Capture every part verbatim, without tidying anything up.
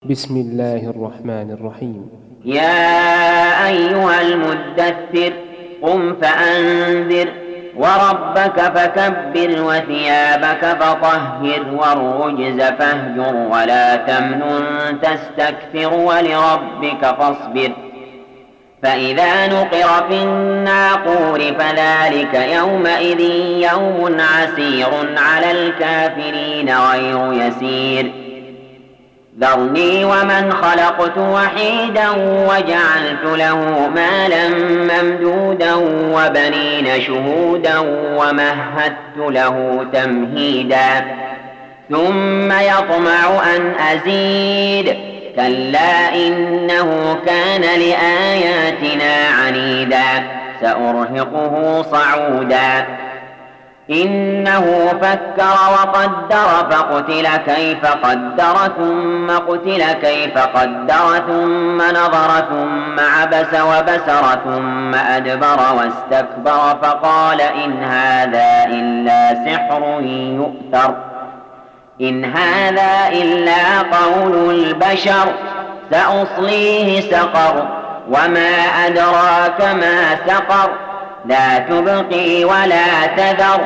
بسم الله الرحمن الرحيم. يا أيها المدثر قم فأنذر وربك فكبر وثيابك فطهر والرجز فاهجر ولا تمنن تستكثر ولربك فاصبر فإذا نقر في الناقور فذلك يومئذ يوم عسير على الكافرين غير يسير ذرني ومن خلقت وحيدا وجعلت له مالا ممدودا وبنين شهودا ومهدت له تمهيدا ثم يطمع أن أزيد كلا إنه كان لآياتنا عنيدا سأرهقه صعودا إنه فكر وقدر فقتل كيف قدر ثم قتل كيف قدر ثم نظر ثم عبس وبسر ثم أدبر واستكبر فقال إن هذا إلا سحر يؤثر إن هذا إلا قول البشر سأصليه سقر وما أدراك ما سقر لا تبقي ولا تذر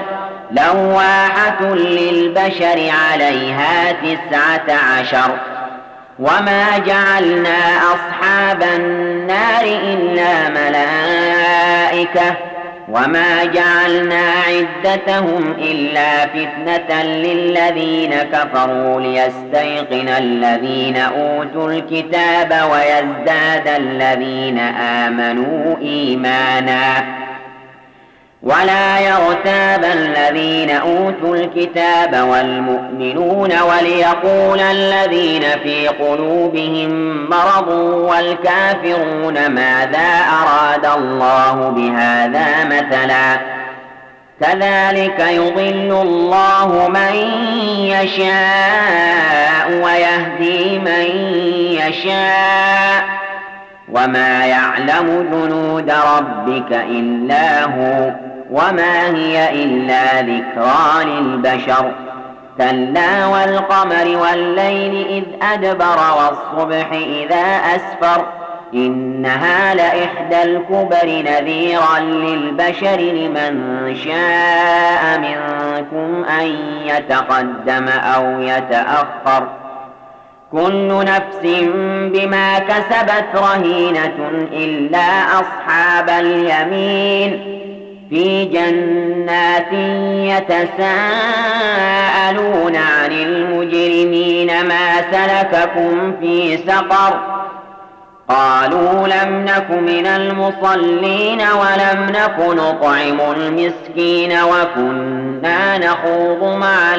لواحة للبشر عليها تسعة عشر وما جعلنا أصحاب النار إلا ملائكة وما جعلنا عدتهم إلا فتنة للذين كفروا ليستيقن الذين أوتوا الكتاب ويزداد الذين آمنوا إيمانا ولا يرتاب الذين أوتوا الكتاب والمؤمنون وليقول الذين في قلوبهم مرض والكافرون ماذا أراد الله بهذا مثلا كذلك يضل الله من يشاء ويهدي من يشاء وما يعلم جنود ربك إلا هو وما هي إلا ذكرى للبشر كلا والقمر والليل إذ أدبر والصبح إذا أسفر إنها لإحدى الكبر نذيرا للبشر لمن شاء منكم أن يتقدم أو يتأخر كل نفس بما كسبت رهينة إلا أصحاب اليمين في جنات يتساءلون عن المجرمين ما سلككم في سقر قالوا لم نك من المصلين ولم نك نطعم المسكين وكنا نخوض مع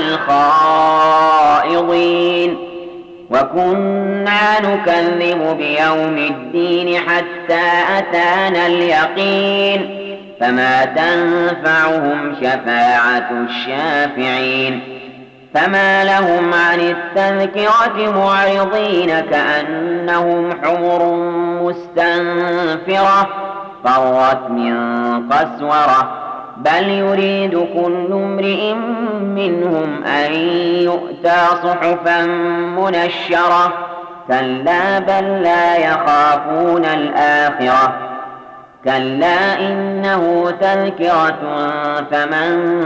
الخائضين وكنا نكذب بيوم الدين حتى أتانا اليقين فما تنفعهم شفاعة الشافعين فما لهم عن التذكرة معرضين كأنهم حمر مستنفرة فرت من قسورة بل يريد كل امرئ منهم أن يؤتى صحفا منشرة كلا بل لا يخافون الآخرة كلا إنه تذكرة فمن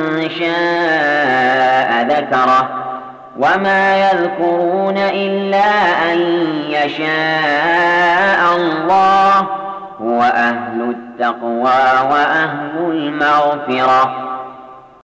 شاء ذكره وما يذكرون إلا أن يشاء الله هو أهل التقوى وأهل المغفرة